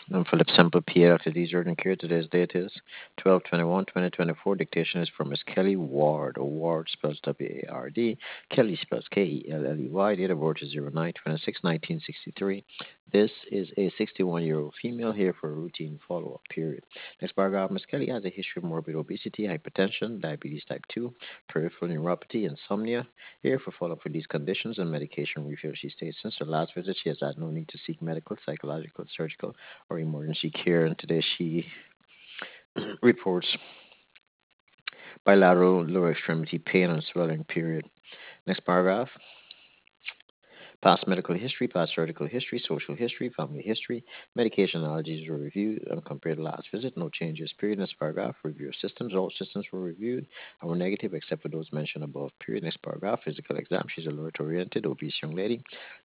Philip Semple, PA, Dr. D. Urgent Care. Today's date is 12/21/2024. Dictation is from Miss Kelly Ward. Ward spells W-A-R-D. Kelly spells K-E-L-L-E-Y. Date of birth is 09/26/1963. This is a 61-year-old female here for a routine follow-up period. Next paragraph. Miss Kelly has a history of morbid obesity, hypertension, diabetes type 2, peripheral neuropathy, insomnia. Here for follow-up for these conditions and medication refill. She states since her last visit, she has had no need to seek medical, psychological, surgical, or emergency care. And today she reports bilateral lower extremity pain and swelling. Period. Next paragraph. Past medical history, past surgical history, social history, family history, medication allergies were reviewed and compared to last visit. No changes. Period. Next paragraph. Review of systems. All systems were reviewed and were negative except for those mentioned above. Period. Next paragraph. Physical exam. She's alert oriented, obese young lady.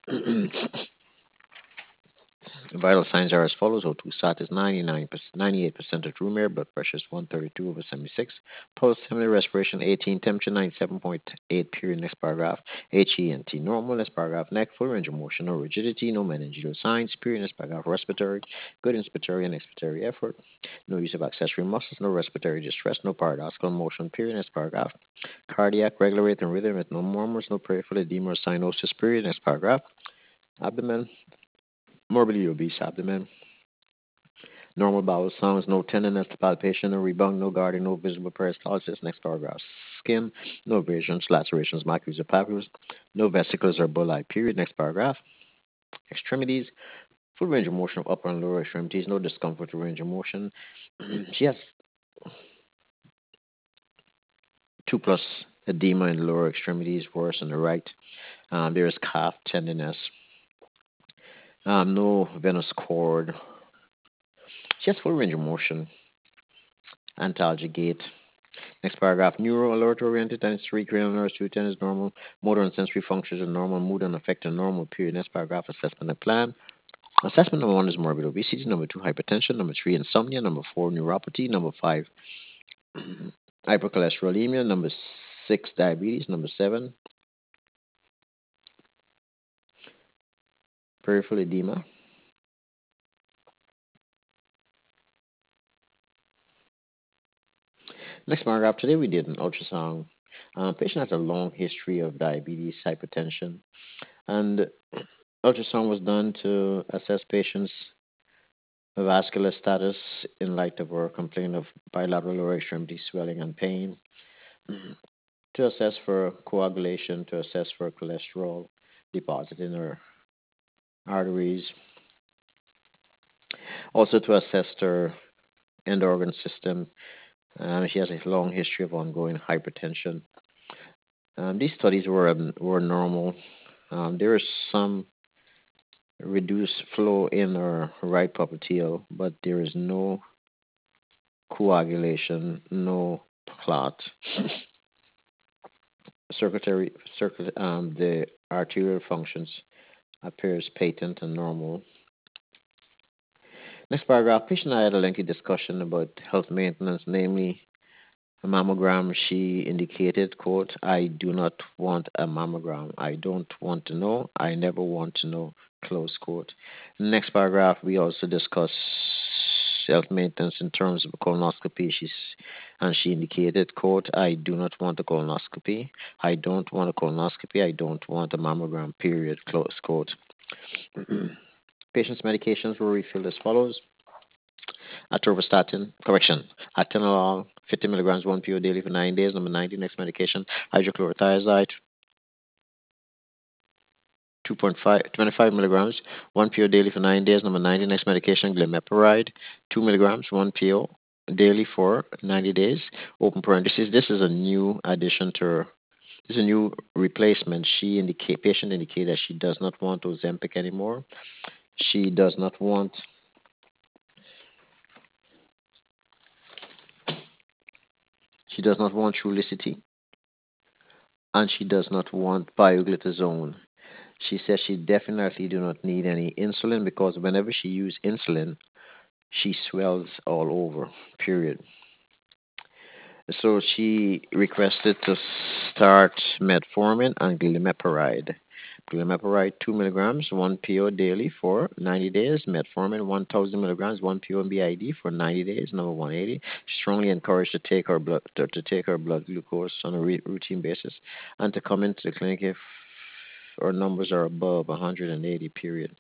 Vital signs are as follows. O2 sat is 98% of room air, blood pressure is 132/76, pulse, similar respiration 18, temperature 97.8, period. Next paragraph. HENT normal. Next paragraph. Neck, full range of motion, no rigidity, no meningeal signs, period. Next paragraph. Respiratory, good inspiratory and expiratory effort, no use of accessory muscles, no respiratory distress, no paradoxical motion, period. Next paragraph. Cardiac, regular rate and rhythm with no murmurs, no peripheral edema or cyanosis, period. Next paragraph. Abdomen, morbidly obese abdomen, normal bowel sounds, no tenderness, palpation, no rebound, no guarding, no visible peristalsis. Next paragraph. Skin, no abrasions, lacerations, macules, or papules, no vesicles or bulli. Period. Next paragraph. Extremities, full range of motion of upper and lower extremities, no discomfort or range of motion. She has 2+ edema in the lower extremities, worse on the right. There is calf tenderness, no venous cord. She has full range of motion, antalgia gait. Next paragraph. Neuro alert oriented sensory cranial nerves 210 is normal. Motor and sensory functions are normal. Mood and affect are normal. Period. Next paragraph. Assessment and plan. Assessment number 1 is morbid obesity. Number 2, hypertension. Number 3, insomnia. Number 4, neuropathy. Number 5, hypercholesterolemia. Number 6, diabetes. Number 7, peripheral edema. Next paragraph. Today we did an ultrasound. Patient has a long history of diabetes, hypertension, and ultrasound was done to assess patients' vascular status in light of her complaint of bilateral lower extremity swelling and pain, to assess for coagulation, to assess for cholesterol deposit in her arteries, also to assess her end organ system. She has a long history of ongoing hypertension. These studies were normal. There is some reduced flow in her right popliteal, but there is no coagulation, no clot. The arterial functions appears patent and normal. Next paragraph. Patient and I had a lengthy discussion about health maintenance, namely a mammogram. She indicated, quote, I do not want a mammogram. I don't want to know. I never want to know, close quote. Next paragraph, we also discuss health maintenance in terms of colonoscopy. And she indicated, quote, I do not want a colonoscopy. I don't want a colonoscopy. I don't want a mammogram, period, close quote. Patient's medications were refilled as follows. Atorvastatin, correction, atenolol, 50 milligrams, 1 PO daily for 9 days. Number 90, next medication, hydrochlorothiazide, 25 milligrams, 1 PO daily for 9 days. Number 90, next medication, glimepiride, 2 milligrams, 1 PO daily for 90 days. Open parenthesis, this is a new addition to her. This is a new replacement. Patient indicated that she does not want Ozempic anymore. She does not want Trulicity, and she does not want pioglitazone. She says she definitely do not need any insulin because whenever she uses insulin, she swells all over. Period. So she requested to start metformin and glimepiride. Glimepiride 2 milligrams, 1 PO daily for 90 days. Metformin 1,000 milligrams, 1 PO BID for 90 days. Number 180. Strongly encouraged to take her blood glucose on a routine basis, and to come into the clinic if our numbers are above 180. Period.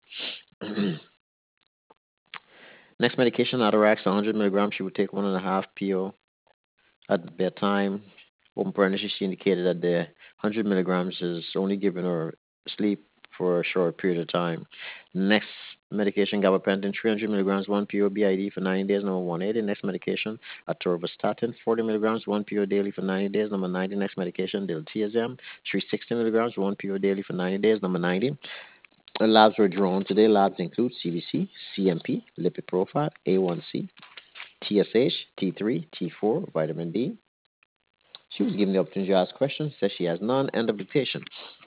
Next medication, Atarax 100 milligrams. She would take 1.5 PO at bedtime. Open parenthesis, she indicated that the 100 milligrams is only giving her sleep for a short period of time. Next medication, gabapentin, 300 milligrams, 1 PO BID for 90 days. Number 180. Next medication, atorvastatin, 40 milligrams, 1 PO daily for 90 days. Number 90. Next medication, diltiazem, 360 milligrams, 1 PO daily for 90 days. Number 90. Labs were drawn today. Labs include CBC, CMP, lipid profile, A1C, TSH, T3, T4, vitamin D. She was given the opportunity to ask questions, says she has none. End of dictation.